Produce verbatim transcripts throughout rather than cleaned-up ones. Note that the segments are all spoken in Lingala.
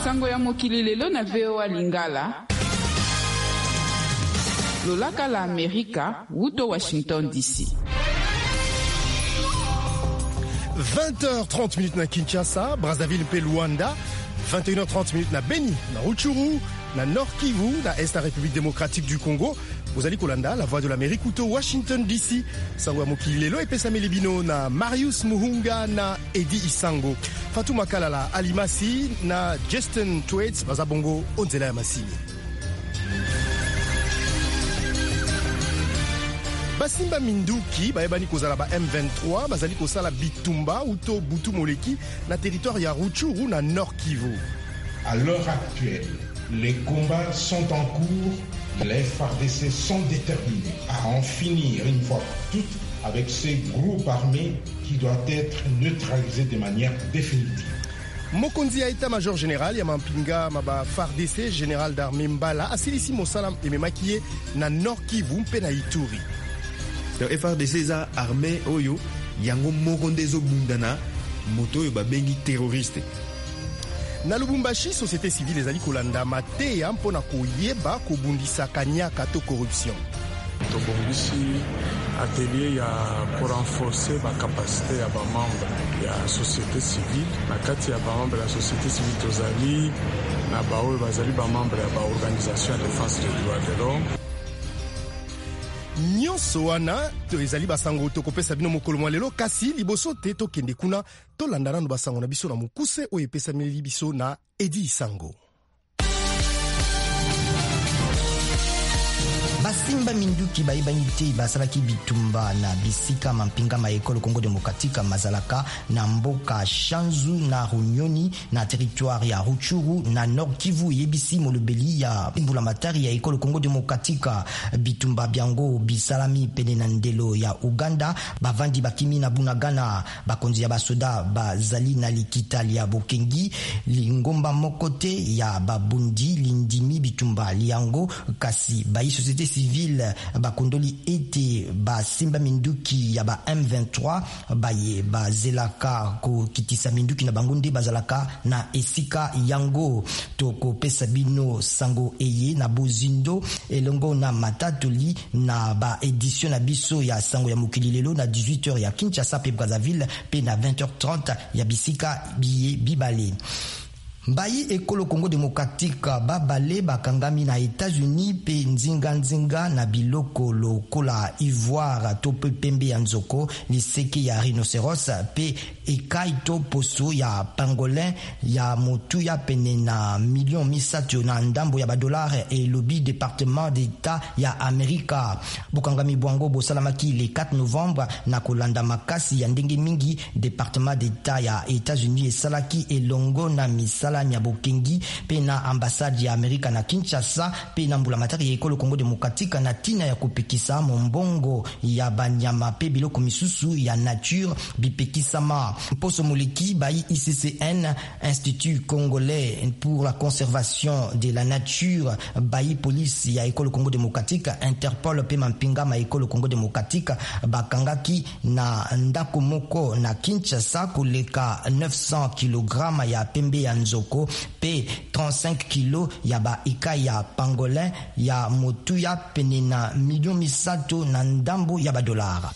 Sango ya mokili lelo na V O A Lingala. Lolaka la Amerika, Wuto Washington D C. vingt heures trente minutes na Kinshasa, Brazzaville pe Luanda. vingt et une heures trente minutes na Beni, na Rutshuru, na Nord Kivu, na Est la République démocratique du Congo. Ozali kolanda, la voix de l'Amérique, Wuto Washington D C. Sango ya mokili lelo epesa melebino na Marius Muhunga na Eddie Isango. Fatou Makalala Alimasi na Justin Twaits bazabongo onzela ya masini. Basimba Minduki bayebani kozala ba M vingt-trois bazali kosala bitumba uto butu moleki na territoire ya Rutshuru na Nord Kivu. À l'heure actuelle, les combats sont en cours. Les F A R D C sont déterminés à en finir une fois pour toutes avec ces groupes armés qui doivent être neutralisés de manière définitive. Mokonzi ya état-major général ya mampinga maba F A R D C général d'armée Mbala asilisi mosala ememakiye na Nord Kivu mpe na Ituri. Le F A R D C za armée oyo yango moko ndezo bundana moto oyo babengi terroriste. Na Lubumbashi, société civile ezali kolanda mateya mpona koyeba kobundisa kanyaka to corruption. Tobongisi atelier ya pour renforcer la capacité ya ba membre ya société civile na kati ya ba membre ya société civile tozali na ba oyo bazali ba membre ya ba organisation de défense des droits de l'homme. Nyonso wana to ezali basango tokopesa bino mokolo mwa lelo kasi liboso te tokende kuna tolanda nano basango na biso na mokuse oyo epesa meli biso na Eddie Isango. Basimba Minduki bayebani te basalaki bitumba na bisika mampinga ma ekolo Congo démocratique mazalaka na mboka Shanzu na Runyoni na territoire ya Rutshuru na Nord Kivu yebisi molobeli ya mbula matari ya ekolo Congo démocratique. Bitumba biango bisalami pene na ndelo ya Uganda bavandi bakimi na Bunagana bakonzi ya basoda bazali na likita ya Bokengi lingomba mokote ya babundi lindimi bitumba liango kasi bayi société civile bakondoli ete basimba Minduki ya ba M vingt-trois baye bazelaka ko kitisa Minduki na bangonde bazalaka na esika yango toko pesa bino sango eye na bozindo elongo na matatoli na ba édition na biso ya sango ya mokili lelo na dix-huit heures ya Kinshasa pe Brazzaville pe na vingt heures trente ya bisika biye bibale. Mbayi ekolo Congo démocratique babale bakangami na États-Unis pe nzinga nzinga na biloko lokola ivoire to pe pembe ya nzoko liseke ya rhinocéros pe ekaito poso ya pangolin ya motu ya pene na million misato na ndambo ya badollar et lobby département d'état ya Amerika. Bukangami bwango bosalamaki le quatre novembre na kolanda makasi ya ndenge mingi département d'état ya États-Unis esalaki elongo na misala ya Bokengi pe na ambassade ya Amerika na Kinshasa pe na mbula matari ya ekolo Congo démocratique na tina ya kupekisa mombongo ya banyama pe biloko misusu ya nature bipekisama. Poso moleki bayi I C C N Institut Congolais pour la conservation de la nature bayi police ya ekolo Congo démocratique Interpol pe mampinga ma ekolo Congo démocratique bakangaki na ndako moko na Kinshasa koleka neuf cents kilogrammes ya pembe ya nzoko pe trente-cinq kilos ya ba ika ya pangolin ya motu ya pene na million misato na ndambo ya ba dollar.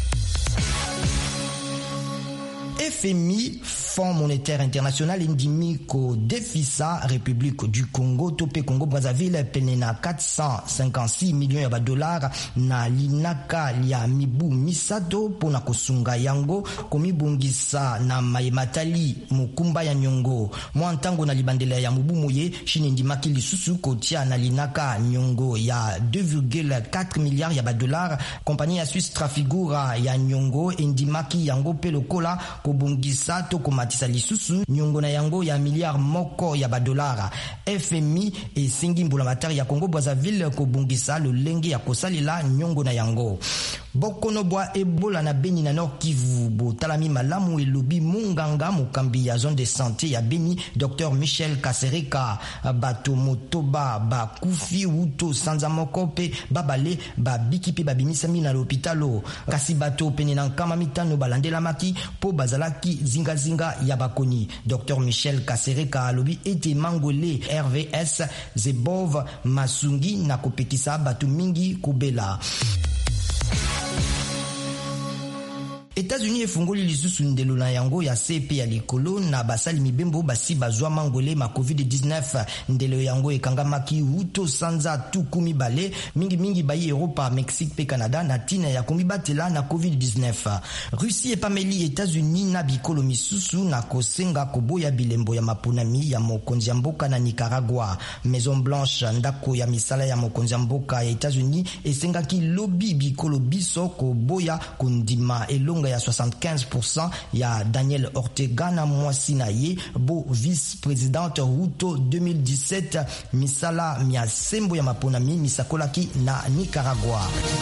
F M I, Fonds monétaire international indimi ko defisa République du Congo tope Congo Brazzaville penena quatre cent cinquante-six millions ya dollars na linaka ya mibu misato pona kosunga yango komibungisa na mayematali mukumba ya nyongo mwantango na libandela ya mubu moye chine ndimaki lisusu kotia na linaka nyongo ya deux virgule quatre milliards ya dollars compagnie ya Suisse Trafigura ya nyongo indimaki yango pe lokola kobungisa to komatisa lisusu nyongo na yango ya milliard moko ya badolara. F M I esengi mbula matari ya Congo Brazzaville kobungisa lolenge ya kosalela nyongo na yango. Bokono bwa Ebola na Beni na Nord Kivu. Bo talami malamu elobi munganga mukambi ya zone de santé ya Beni Docteur Michel Kasereka. Bato motoba ba kufi wuto sanza mokope babale ba bikipe babimisami na l'hôpitalo. Kasi bato pene na nkama mitano balandela maki po bazalaki zinga zinga ya bakoni. Docteur Michel Kasereka alobi ete mangole R V S Zebov Masungi na kopekisa bato mingi kubela. États-Unis efungoli lisusu ndelo na yango ya C P ya likolo na basali mibembo basi bazwa mangole ma covid dix-neuf. Ndelo yango ekangamaki uto sanza tukumi bale mingi mingi bayi Europa, Mexique pe Canada na tina ya komibatela na covid dix-neuf. Russie epameli États-Unis na bikolo misusu na kosenga koboya bilembo ya maponami ya mokonzi ya mboka na Nicaragua. Maison Blanche ndako ya misala ya mokonzi ya mboka ya États-Unis esengaki lobi bikolo biso koboya kundima elonga ya soixante-quinze pour cent ya Daniel Ortega na mwasi na ye bo vice-présidente Ruto deux mille dix-sept misala mia sembo ya maponami misakolaki na Nicaragua.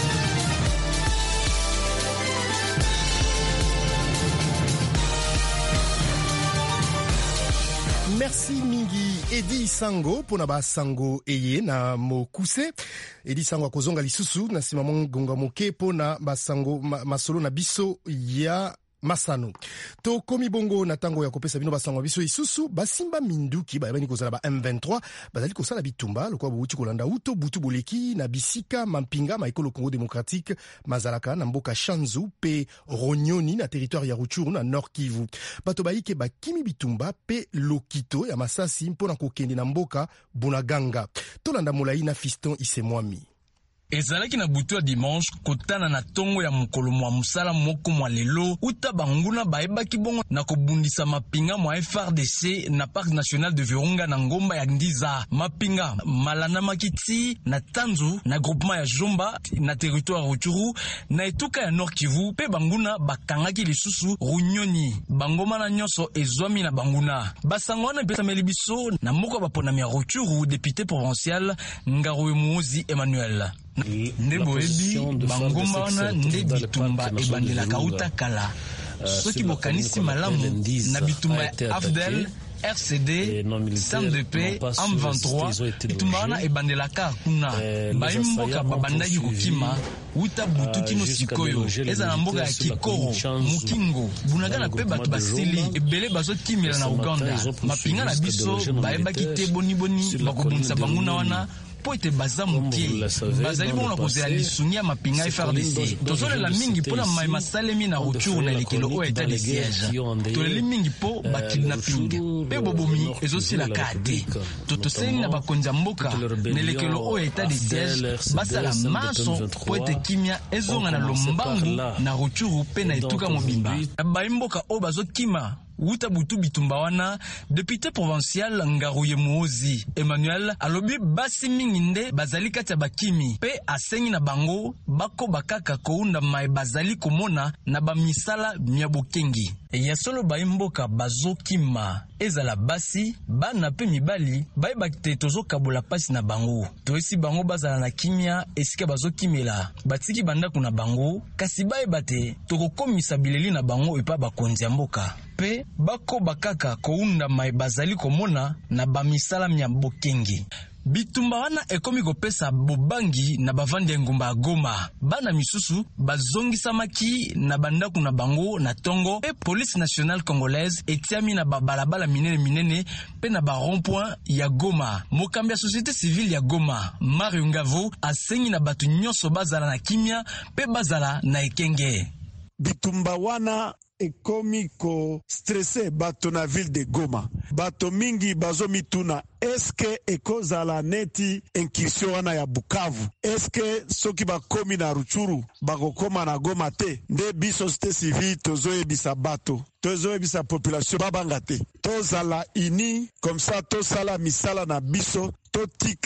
Merci mingi Edi Sango pona ba sango eye na mokuse. Edi Sango akozonga lisusu na sima mongonga moke pona ba sango ma, masolo na biso ya Masano. To komi bongo na tango ya kopesa bino basango biso isusu basimba minduki ba yabani kozala ba M vingt-trois bazali kosala bitumba lokwa buti kolanda uto butu boleki na bisika mampinga ma ekolo Congo démocratique mazalaka na mboka Shanzu pe Ronyoni na territoire ya Rutshuru na Nord Kivu. Bato baike ba kimi bitumba pe lokito ya masasi mpona kokende na mboka Bunaganga. Tolanda molai na Fiston Isemwami. Ezalaki na butu ya dimanche kotana na tongo ya mokolo mwa musala moko mwa lelo uta banguna baebaki bongo na kobundisa mapinga mwa F R D C na Parc National de Virunga na ngomba ya Ndiza. Mapinga malana makiti na Tanzu na groupement ya Jomba na territoire Rutshuru na etuka ya Nord Kivu pe banguna bakangaki lisusu Runyoni. Bangoma na nyonso ezwami na banguna. Basango na pesa melibiso na moko baponami ya Rutshuru député provincial Ngaruwe Muozi Emmanuel. Ndebo ebi bangomba wana nde bitumba ebandela kauta kala soki bokanisi malamu na bitumba ya Afdel R C D, Sam de Paix, M vingt-trois, bitumba wana ebandela ka kuna baimboka babandaki kokima uta butuki no sikoyo eza na mboka ya Kikoro Mukingo Bunagana pe bato basili ebele bazo kimela na Uganda mapinga na biso baebaki te boni boni bakobunisa banguna wana po ete baza mokie bazali bongo na kozela lisungi ya mapinga F R D C tozolela mingi mpona mai masalemi na Rutshuru na elekelo oyo eta de siège toleli mingi po bakidnapping mpe bobomi ezosilaka te totoseli na bakonzi ya mboka na elekelo oyo eta de siège basala maso po ete kimia ezonga na lombangu na Rutshuru mpe na etuka mobimba na baimboka oyo bazokima Wuta butu bitumba wana, député provincial Ngaruye Muozi Emmanuel alobi basi mingi nde bazali kati ya bakimi pe asengi na bango bako bakaka kounda mai bazali komona na bamisala mia bokengi. Ya solo baimboka bazokima ezala basi bana pe mibali baibaki te tozokabola pasi na bango toesi bango bazala na kimia esika bazokimela batiki bandako na bango kasi baeba te tokokomisa bileli na bango epa bakonzi ya mboka pe bako bakaka kounda mai bazali komona na bamisala mia bokengi. Bitumba wana ekomi kopesa bobangi na bavandi ya ngumba ya Goma. Bana misusu bazongisa maki na bandaku na bango na tongo pe police nationale congolaise etiami na babalabala minene minene pe na ba rond-point ya Goma. Mokambi ya société civile ya Goma Mario Ngavo asengi na batu nyonso bazala na kimia pe bazala na ekenge. Bitumba wana ekomi ko stressé bato na ville de Goma. Bato mingi bazo mituna eske ekozala neti incursion wana ya Bukavu. Eske soki bakomi na Rutshuru bakokoma na Goma te. Nde biso société civile tozo ebisa bato. Tozo ebisa population babanga te. Tozala ini comme ça tosala misala na biso totika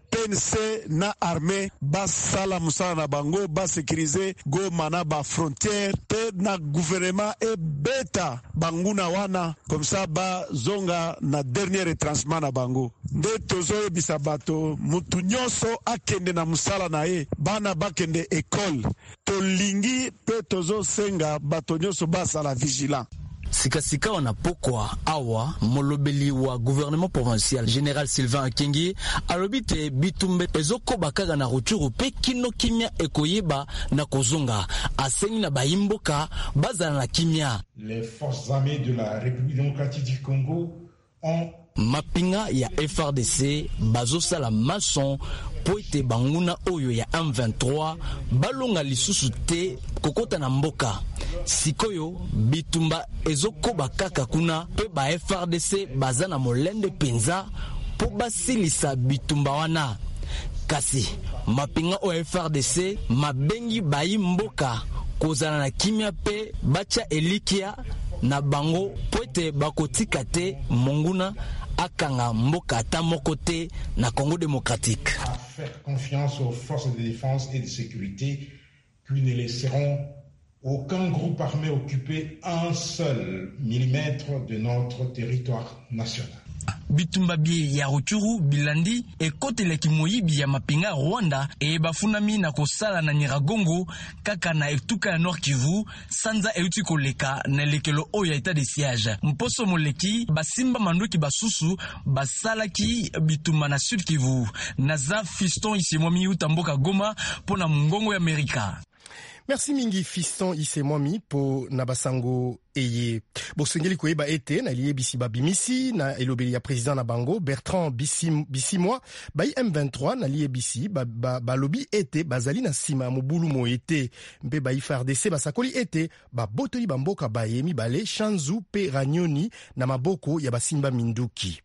P N C na armée basala musala na bango ba sécuriser Goma na ba frontière pe na gouvernement e beta banguna wana comme ça ba zonga na dernier retranchement na bango nde tozo bisa bato mutu nyonso akende na musala na ye bana bakende école tolingi pe tozo senga bato nyonso basala vigilant. Sikasika wanapokwa awa molobeli wa gouvernement provincial général Sylvain Akengi alobite bitumbe ezoko bakaga na Rutshuru pe kino kimia ekoyeba na kozonga asengi na bayimboka bazala na kimia. Les forces armées de la République démocratique du Congo ont mapinga ya F R D C bazosala mason po ete banguna oyo ya M vingt-trois balonga lisusu te kokota na mboka. Sikoyo bitumba ezokoba kaka kuna pe ba F R D C baza na molende penza po basilisa bitumba wana. Kasi mapinga o F R D C mabengi bayi mboka kozala na kimia pe bacha elikia na bango po ete bakotika te monguna akanga mboka ata moko te na Congo démocratique. À faire confiance aux forces de défense et de sécurité qui ne laisseront aucun groupe armé occuper un seul millimètre de notre territoire national. Bitumba bie ya Rutshuru bilandi ekoteleki moyibi ya mapinga Rwanda e bafunami na kosala na Nyiragongo kaka na etuka ya Nord Kivu sanza euti koleka na lekelo oyo ya etat de siège. Mposo moleki basimba mandoki basusu basalaki bitumba na Sud Kivu. Naza Fiston Isemwami utamboka Goma pona mungongo ya Amerika. Merci mingi Fiston Isemwami po nabasango eye. Bosengeli koyeba ete na liye bisi babimisi na elobeli ya président na bango Bertrand Bisimwa bai M vingt-trois na liye bisi ba, ba, ba lobi ete bazali na sima mobulu mo ete mpe bai F R D C basakoli ete ba botoli bamboka bayemi bale Shanzu pe Ranyoni na maboko ya basimba minduki.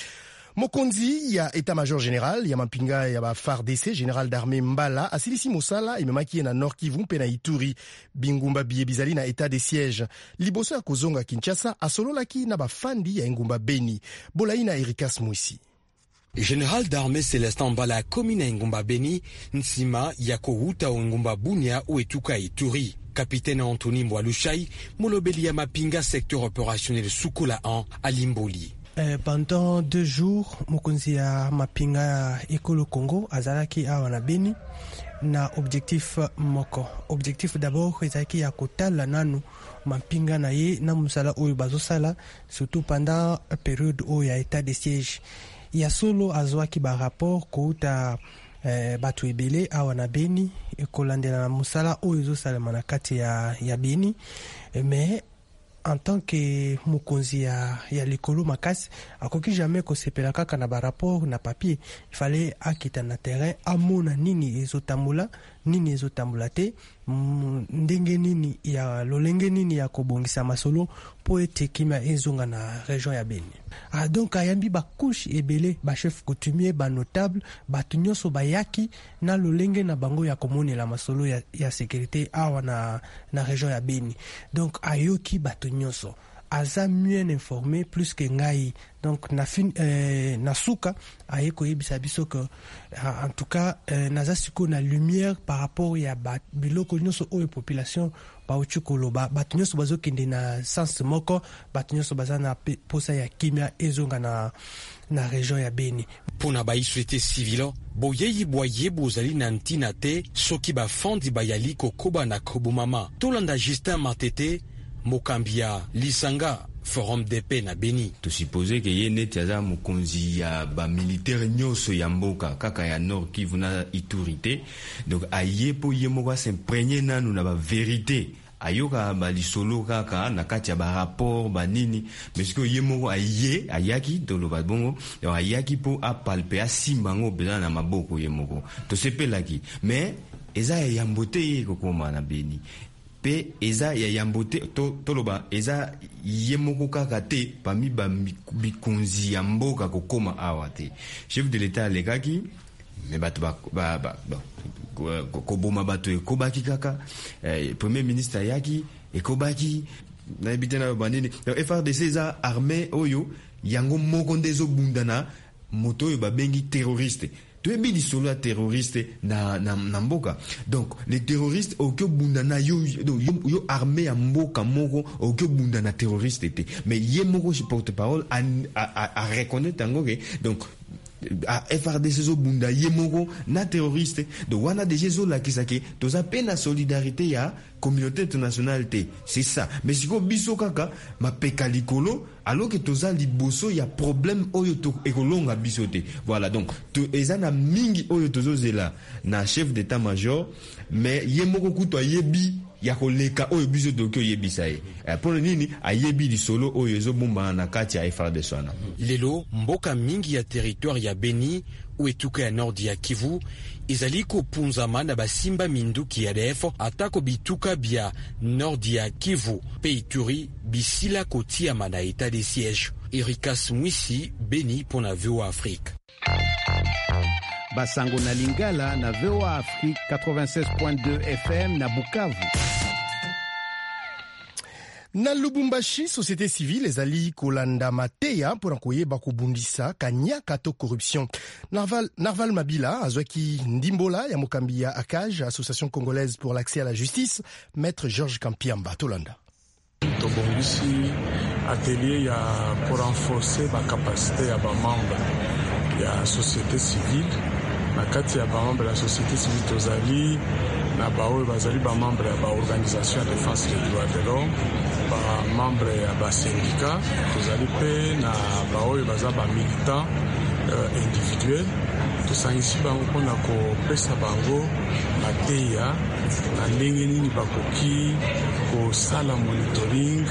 Mokonzi ya état-major général ya mapinga ya ba F A R D C général d'armée Mbala asilisi mosala ememaki na Nord Kivu mpe na Ituri bingumba biye bizali na état de siège liboso ya kozonga Kinshasa asololaki na bafandi ya engumba Beni bolai na Erikas Mwisi. Général d'armée Célestin Mbala komi na engumba Beni nsima ya kohuta engumba Bunia ou etuka Ituri. Capitaine Anthony Mwalushai molobeli ya mapinga secteur opérationnel Sukola un à Limboli. Euh, pendant deux jours, mokonzi ya mapinga ekolo Congo azalaki awa na Beni na objectif moko. Objectif d'abord ezalaki ya kotala nanu mapinga na ye na musala oyo bazosala surtout pendant période oyo ya état de siège. Ya solo azwaki ba rapport kouta eh, batu ebele awa na Beni ekolandela na musala oyo ezosalema na kati ya, ya Beni mais en tant que mokonzi ya, ya likolo makasi akoki jamais kosepela kaka na ba rapport na papier. Il fallait akita na terrain amona nini ezotambola nini ezotambola te ndenge nini ya lolenge nini ya kobongisa masolo po ete kimia ezonga na région ya Beni. Ah, donc ayambi ba couche ebele ba chef coutumier ba notable batu nyonso bayaki na lolenge na bango ya komonela masolo ya, ya sécurité awa na, na région ya Beni. Donc ayoki batu nyonso aza mieux informé plus que ngai. Donc na fin euh, na suka ayeko yebisa biso que en tout cas euh, naza siko na lumière par rapport ya ba biloko nyonso oyo population ba uchukolo ba batu nyonso bazokende na sens moko batu nyonso baza na posa ya kimia ezonga na na région ya Beni. Pona ba société civile boyeyi boye bozali na ntina te soki ba fondi bayali kokoba na kobumama tolanda Justin Matete Mokambia Lisanga Forum de paix na Beni. To suppose que ye neti aza mokonzi ya ba militaire nyoso ya mboka kaka ya Nord Kivu na Ituri te. Donc aye po ye moko s'imprégner nanu na ba vérité. Ayoka ba lisolo kaka na kati ya ba rapport ba nini mais que ye moko aye ayaki tolo ba bongo ayaki po a palper a simbango beza na maboko ye moko. To sepelaki mais eza ya mbote ye kokoma na Beni. Pe eza ya yambote to toloba eza yemoko kaka te pami ba bikonzi ya mboka kokoma awa te. Chef de l'état lekaki me batu ba ba ba koboma batu ekobaki kaka eh, premier ministre yaki ekobaki na bitena banini F R D C eza armée oyo yango moko ndezo bundana moto yo babengi terroriste. toyebi lisolo ya terroriste na na, na mboka. Donc les terroristes okyo bunda na yo yo, yo armée ya mboka moko okyo bunda na terroriste te, mais ye moko porte-parole a a, a reconnaître tangoke. Donc a F R D C zo bunda ye moko na terroriste. Donc wana déjà zo la kisaki toza pena solidarité ya communauté internationale te, c'est ça. Mais siko biso kaka ma pekalikolo alors que toza liboso ya problème oyo to ekolonga biso te. Voilà, donc to ezana mingi oyo tozo zela na chef d'état-major, mais ye moko kuto yebi ya koleka oyo biso dokyo yebisa ye. Pour nini ayebi di solo oyo zo bomba na kati ya F R D C wana. Lelo mboka mingi ya territoire ya Beni ou etuka ya Nord ya Kivu ezali kopunzama na basimba minduki ya D F atako bituka bia Nord ya Kivu pe Ituri bisila kotia mana état de siège. Erika Smwisi, Beni pour na V O A Afrique. Basango na Lingala na V O A Afrique quatre-vingt-seize point deux F M na Bukavu. Na Lubumbashi, société civile ezali kolanda mateya pour koyeba kobundisa kanyaka to corruption. Narval, Narval Mabila azwaki ndimbola ya mokambi ya A C A J, Association congolaise pour l'accès à la justice, Maître Georges Kampiamba Tolanda. Tobongisi atelier ya pour renforcer la capacité ya ba membre ya société civile. Na kati ya ba membre ya société civile tozali na baoyo bazali ba membre ya ba organisation de défense des droits de l'homme, ba membre ya ba syndicat, tozali pe na baoyo baza ba militant euh, individuel. Tosangisi bango mpona kopesa bango mateya na ndenge nini bakoki kosala monitoring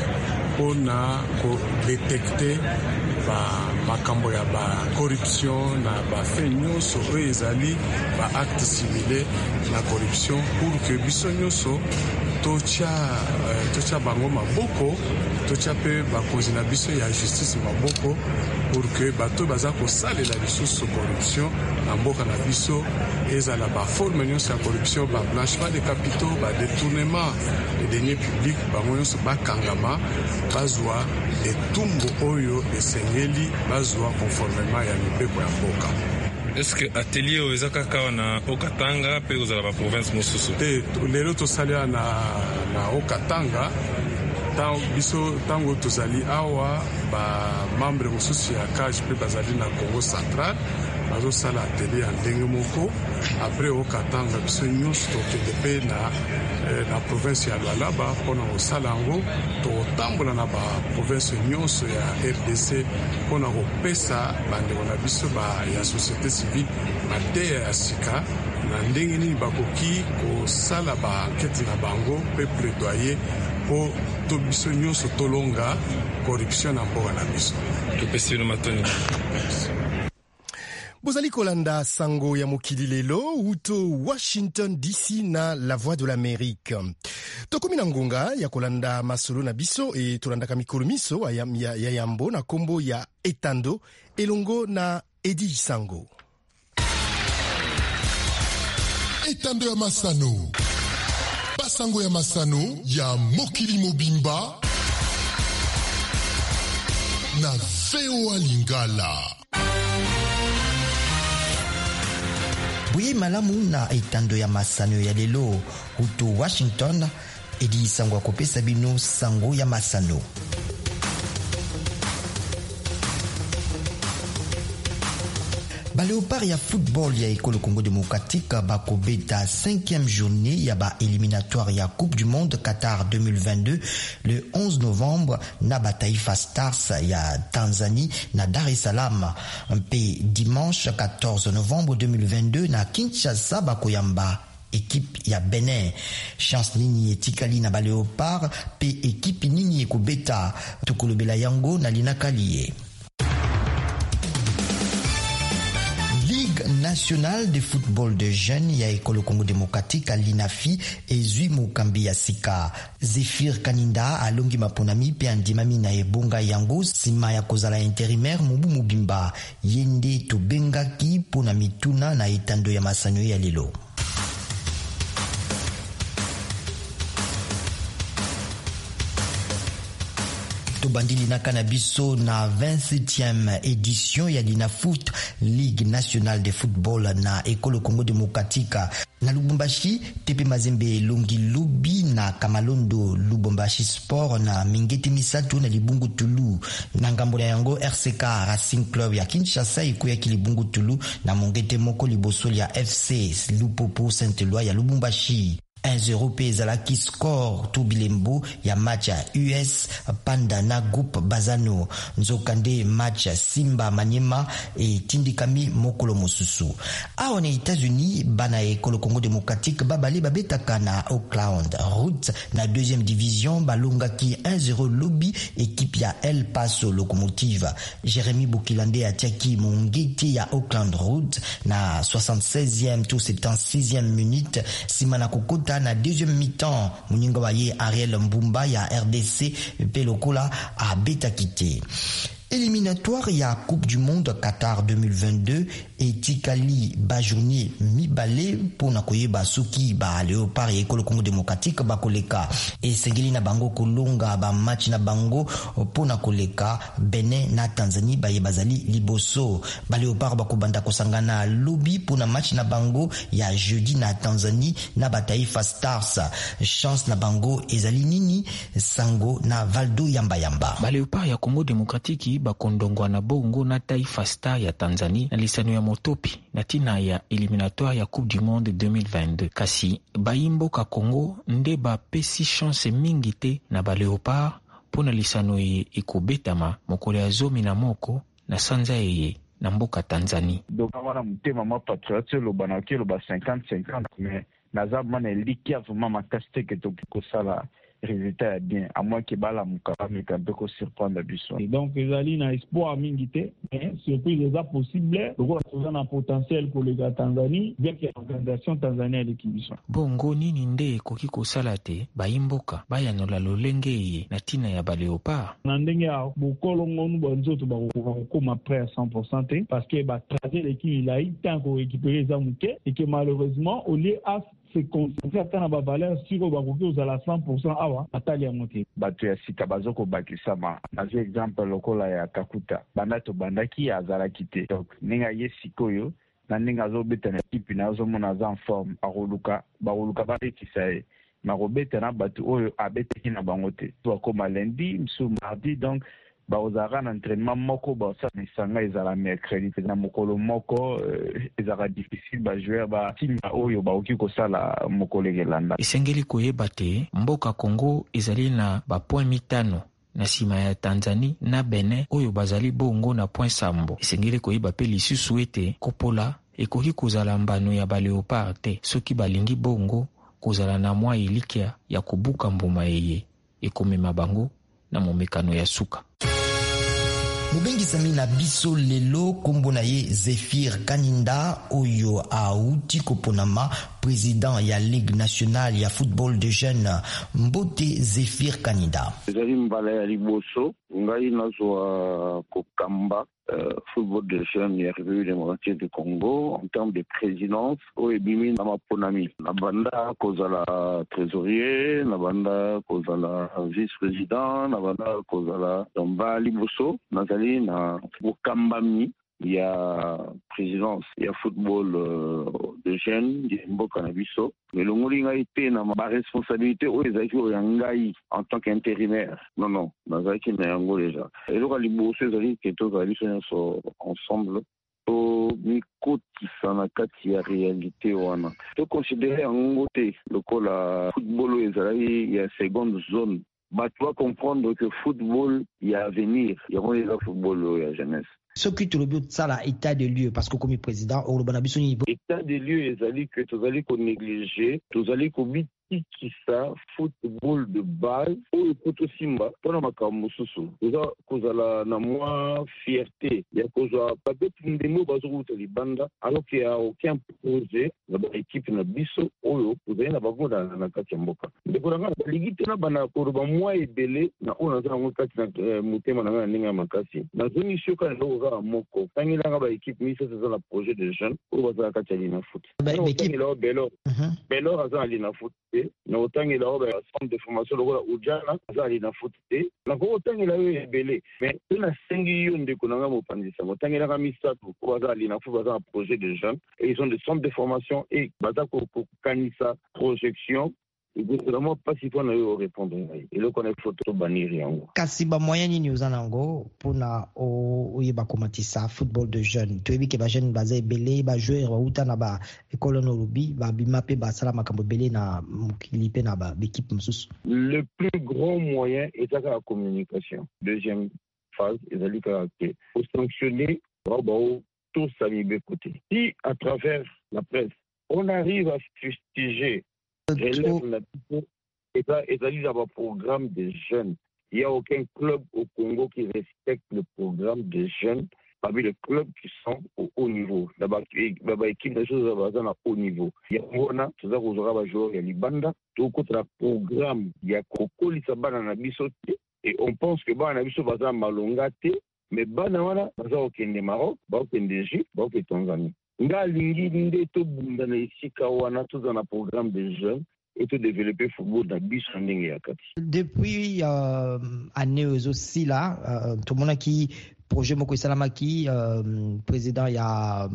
mpona kodetecte ba makambo ya ba corruption na ba fait nyonso oyo ezali ba acte simile na corruption pour que biso nyonso tocha uh, tocha bango maboko, tocha pe bakonzi na biso ya justice maboko pour que bato baza kosalela lisusu corruption na mboka na biso ezala ba forme nyonso ya corruption, ba blanchiment de capitaux, ba détournement de deniers publics, bango nyonso bakangama bazwa etumbu oyo esengeli bazwa conformément ya mibeko ya mboka. Est-ce que atelier o ezaka kawa na Okatanga pe ozala ba province mosusu? Te lelo tosalia na na Okatanga tango biso tango tozali awa ba membre mosusu ya C A J pe bazali na Congo central bazo sala atelier en ndenge moko. Après Okatanga biso nyonso tokende pe na eh, na province ya Lualaba mpona kosala yango totambola na ba province nyonso ya R D C mpona kopesa bandeko na biso ba ya société civile mateya ya sika na ndenge nini bakoki kosala ba enquête na bango pe plaidoyer po to biso nyonso tolonga corruption na mboka na biso. Topesi no matoni. Bozali kolanda sango ya mokili lelo uto Washington D C na La Voix de l'Amérique. Tokomi na ngonga ya kolanda masolo na biso e tolanda kamikolo miso ya, ya, ya yambo na kombo ya Etando elongo na Edi Sango. Etando ya Masano. Basango ya Masano ya mokili mobimba na V O A Lingala. Buye malamu na Etando ya Masano ya lelo uto Washington Edi Sango akopesa bino sango ya Masano. Ba Léopard ya football ya École Congo démocratique bako beta cinquième journée ya ba éliminatoire ya Coupe du Monde Qatar deux mille vingt-deux le onze novembre na ba Taifa Stars ya Tanzanie na Dar es Salaam. Pe dimanche quatorze novembre deux mille vingt-deux na Kinshasa bako yamba équipe ya Benin. Chance nini etikali na ba Léopard pe équipe nini ekobeta tukolobela yango na linakaliye. National de football de jeunes ya École Congo démocratique à l'Inafi ezui mokambi ya sika. Zephyr Kaninda alongi maponami pe andimami na ebonga yango sima ya kozala intérimaire Mobu Mubimba yende tobengaki pona mituna na Etando ya Masano ya lelo. tobandili na kanabiso na vingt-septième édition ya Linafoot Ligue nationale de football na Ekolo Congo Démocratique na Lubumbashi. Tepe Mazembe Longi Lubi na Kamalondo Lubumbashi Sport na Mingeti Misatu na Libungu Tulu na ngambo na yango R C K Racing Club ya Kinshasa ikuya Kilibungu Tulu na Mongete Moko Libosoli ya F C Lupopo Saint-Éloi ya Lubumbashi. un zéro pe ezalaki score to bilembo ya match ya U S Panda na groupe Bazano. Nzokande match Simba Maniema e tindikami mokolo mosusu. Awa na États-Unis bana Ekolo Congo Démocratique babali babetaka na Oakland Route na deuxième division balongaki un zéro lobby équipe ya El Paso Locomotive. Jérémy Bokilande atiaki Mongeti ya Oakland Route na soixante-seizième to soixante-sixième minute simana kokota na deuxième mi-temps muninga waye Ariel Mbumba ya R D C Pelokola a beta quitté. Éliminatoire ya Coupe du Monde Qatar deux mille vingt-deux et Tikali Bajouni Mibale pour na koyeba soki ba Léopard et Ekolo Congo Démocratique ba koleka et sengeli na bango kolonga ba match na bango pour na koleka Benin na Tanzanie ba yebazali liboso ba Léopard ba kobanda kosangana lobby pour na match na bango ya jeudi na Tanzanie na ba Taifa Stars. Chance na bango ezali nini sango na Valdo Yamba Yamba. Ba Léopard ya Congo Démocratique bakondongwa na bongo na Taifa Star ya Tanzania na lisano ya motopi na tina ya éliminatoire ya Coupe du Monde deux mille vingt-deux. Kasi bayimbo ka Congo nde ba pesi chance mingi te na ba Léopard pona lisano ye ekobetama mokolo ya zomi na moko na sanza ye na mboka Tanzania. Donc wana mutema ma patriote lo banaki lo ba cinquante cinquante mais nazab mana likia vraiment makasite ke to ko sala résultat est bien, à moins que bala mukaba mais quand peut surprendre biso. Et donc les ali na espoir mingité, mais surprise est possible, donc on a un potentiel pour les Tanzanie, bien que l'organisation tanzanienne l'équipe biso. Bongo nini nde koki ko salate bayimboka bayanola lolenge ye na tina ya ba Léopard. Na ndenge ya bokolo ngonu bonzoto ba ko ma prêt à cent pour cent parce que ba tracer l'équipe il a eu temps pour récupérer ça muké et que malheureusement au lieu à se concentrer à la valeur sur aux à la cent pour cent awa atali amote batu ya sika bazoko bakisama na exemple lokola ya Kakuta bandato bandaki azala kite donc ninga yesikoyo na ninga zo beta na équipe na zo mona za en forme aroluka baroluka ba kisaye na robeta na batu oyo abeta kina bangote to koma lundi msu mardi donc ba ozara na entraînement moko ba sa misanga ezala mercredi na mokolo moko ezara difficile ba joueur ba team oyo ba oki ko sala mokolo gelanda. Isengeli koyeba te mboka Congo ezali na ba point mitano na sima ya Tanzania na Benin oyo bazali bongo na point sambo. Isengeli koyeba pe lisusu ete kopola ekoki kozala mbano ya ba Léopard te soki balingi bongo kozala na mwa ilikia ya kubuka mbuma yeye ekomema bango na momekano ya suka. Mubengi sami na biso lelo kombo na ye Zéphir Kaninda oyo auti koponama président ya Ligue nationale ya football de jeunes. Mbote Zéphir Kaninda. Ezali mbala ya liboso ngai nazwa kokamba Uh, football de jeunes ya République démocratique du Congo en termes de présidence au ebimi na maponami na banda kozala trésorier na banda kozala vice-président na banda kozala domba liboso nazali na bokambami ya présidence ya football euh, de jeunes di mboka na biso melongoli ngai te na ba responsabilité oyo ezalaki oyo ngai en tant qu'intérimaire non non nazalaki na yango déjà eloko liboso ezali ke tozali so ensemble to mikotisa na kati ya réalité wana to considérer yango te lokola football oyo ezalaki ya seconde zone ba tu vas comprendre que football y a avenir yango eza football ya jeunesse. Ce qui te le but ça là état de lieu parce que comme président au Banabiso niveau état de lieu ezali que tozali ko négliger tozali ko biti qui ça football de base ou poto simba pona makambo susu oza kozala na moi fierté ya kozwa peut-être ndemo bazokuta libanda alors qu'il y a aucun projet na ba équipe na biso oyo kozali na bagonda na kati ya mboka ndeko na ngana ligite na bana ko ba moi ebele na ona za ngo kati na mutema na ngana ninga makasi na zoni shoka ndo za moko tangila nga ba équipe mise ça la projet de jeunes ou baza kati ya lina foot ba équipe lo belo belo aza lina foot te na otangela oyo centre de formation lokola ujana azali na foot te nako otangela yo ebele mais mpe nasengi yo ndeko na nga mopanzi sango otangelaka misato po bazali na foot baza na projet de jeunes et ils ont des centres de formation et baza kokanisa projection vraiment pas si on a eu répondre et le connaît photo banir yango kasi ba moyen nini oza nango pona oyeba komatisa football de jeunes toyebi ke ba jeune baza ebele ba joueur ba uta na ba école no rubi ba bima pe ba sala makambo ebele na mokili pe na ba équipe mosusu. Le plus grand moyen est la communication. Deuxième phase ezali ka ke pour sanctionner ba tous à mi côté. Si à travers la presse on arrive à fustiger et ça, et ça dit un programme de jeunes. Il n'y a aucun club au Congo qui respecte le programme des jeunes parmi les clubs qui sont au haut niveau. D'abord, l'équipe des choses à haut niveau. Il y a Rona, c'est ça qu'on aura joué, il y a Libanda, tout contre le programme, il y a Coco, Lissabana, Nabisoté, et on pense que Banabiso va malongate, mais Banawana, va au Kenya Maroc, va au Kenya Égypte, va au Tanzanie. Nga lingi nde to bunda na isika wana to na programme de jeunes et to développer football na biso ndenge ya kati. Depuis euh, année aussi là euh, tout le monde qui projet moko salamaki euh, président ya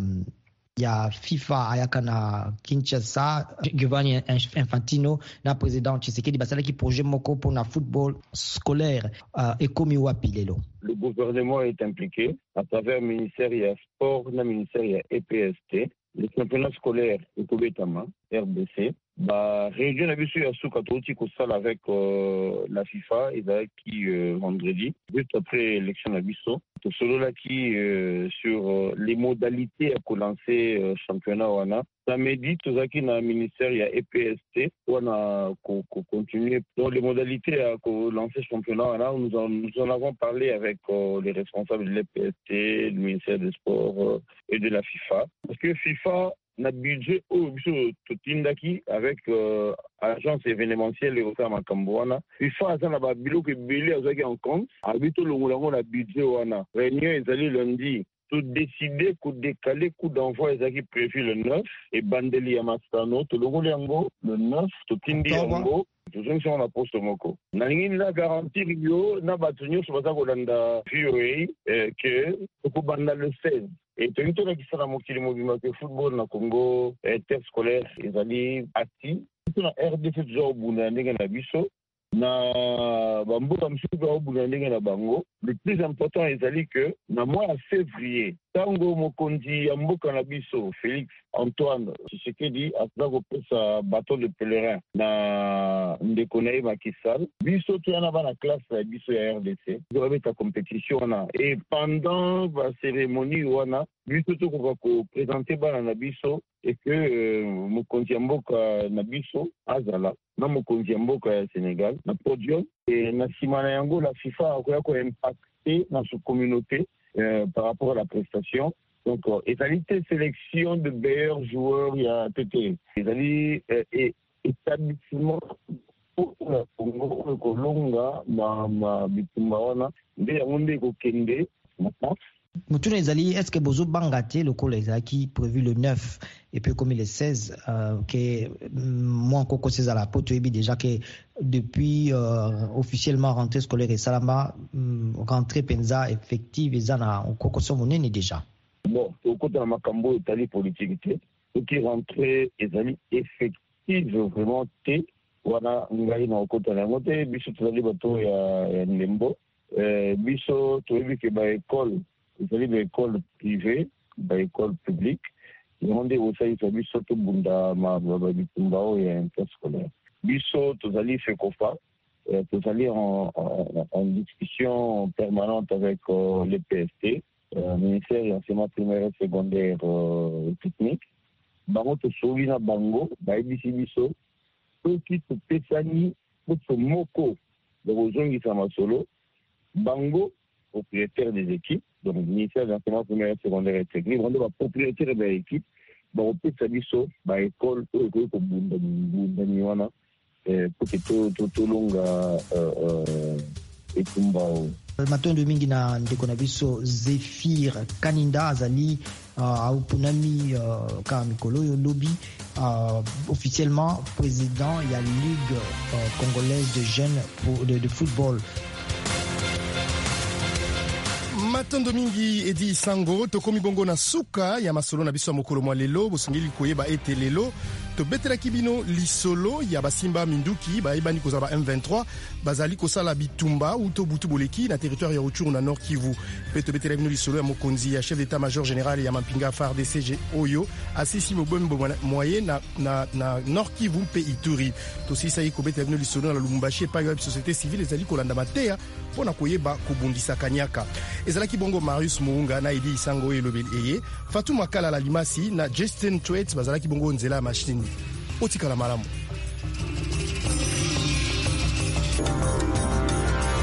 ya FIFA ayaka na Kinshasa Giovanni Infantino na président Tshisekedi basala ki projet moko pour na football scolaire euh, et comme wapi lelo. Le gouvernement est impliqué à travers le ministère ya sport na ministère ya E P S T, le championnat scolaire Ekobetama R B C. Bah, réunion na biso ya suka toti ko sala avec euh, la FIFA et avec qui euh, vendredi juste après l'élection na biso to solo là qui euh, sur euh, les modalités à lancer euh, championnat wana samedi tozaki na ministère ya E P S T wana ko continuer dans les modalités à lancer championnat wana nous en, nous en avons parlé avec euh, les responsables de l'E P S T, du ministère des sports euh, et de la FIFA parce que FIFA na budget au totindaki avec euh, agence événementielle et au Makamboana. FIFA a na ba biloko ebele azaki en compte. Habito longolango na budget wana. Réunion ezali lundi. Tout décider ko décaler coup d'envoi ezaki prévu le neuf et bandeli ya Masano to longolango le neuf totindi yango. Tozongi sur la poste moko. Na ngi la garantir yo na batunyo so baza kolanda V O A que ko banda le seize. Et tu as dit que le football na Congo interscolaire ezali ati na R D C jo buna ndenge na biso na bamboka msuku ba buna ndenge na bango. Le plus important ezali que na mois de février tango mokonzi ya mboka na biso Félix Antoine Tshisekedi asala kopesa bateau de pèlerin na ndeko na ye Macky Sall biso toyana bana classe ya biso ya R D C tozobeta compétition wana et pendant ba cérémonie wana biso tokoka koprésente bana na biso et que euh, mokonzi ya mboka na biso azala na mokonzi ya mboka ya Sénégal na podium et na nsima na yango la FIFA akoya ko impacter dans sa communauté euh, par rapport à la prestation. Donc, euh, égalité sélection de meilleurs joueurs, il y a T T. Égalité euh, et établissement pour la Congo, Kolonga, ma ma bitumbawana, nde yango ko kende na France. Mutuna ezali, est-ce que bozo bangate le col qui prévu le neuf et puis comme le seize euh, que moi encore c'est à la pote déjà que depuis euh, officiellement rentrée scolaire et Salama rentrée penza effective et zana encore son monene déjà. Bon, au côté de makambo itali politique ce qui rentrée ezali effective vraiment té wana ngai na côté na ngote biso tozali bato ya ya Ndembo euh biso toyebi ke ba école ezali ba école privée ba école publique yonde osali to biso to bunda ma ba bitumba o ya interscolaire biso tozali fekofa tozali en, en, en discussion permanente avec euh, l'E P S T euh, ministère de l'enseignement primaire et secondaire euh, technique bango tosobi na bango bayebisi biso soki topesani poso moko de kozongisa masolo bango propriétaire des équipes, donc le ministère de l'enseignement primaire et secondaire et technique, on est propriétaire de l'équipe, on peut s'abisso, bah école, pour que pour bunda bunda niwana, pour que tout tout tout longa et tumbao. Matin de mingi na ndeko na biso Zéphir Kaninda azali au punami ka mikolo yo lobby officiellement président ya Ligue congolaise de jeunes de, de football. Matondo mingi edi sango tokomi bongo na suka ya masolo na biso mokolo mwa lelo bosengeli koyeba ete lelo tobetela kibino lisolo ya basimba minduki baebani kozala ba M vingt-trois bazali kosala bitumba uto butu boleki na territoire ya Rutshuru na Nord Kivu pe tobetela bino lisolo ya mokonzi ya chef d'état major général ya Mampinga F A R D C oyo asisi mobembo moyen na, na, na Nord Kivu pe Ituri tosisa yi kobetela bino lisolo na Lubumbashi pa ya société civile ezali kolanda mateya pona koyeba kobundisa kanyaka ezalaki bongo Marius Muunga na Edi Isango elobeli eye Fatou Makala la Limasi na Justin Tweet bazalaki bongo nzela ya machine otikala malamu.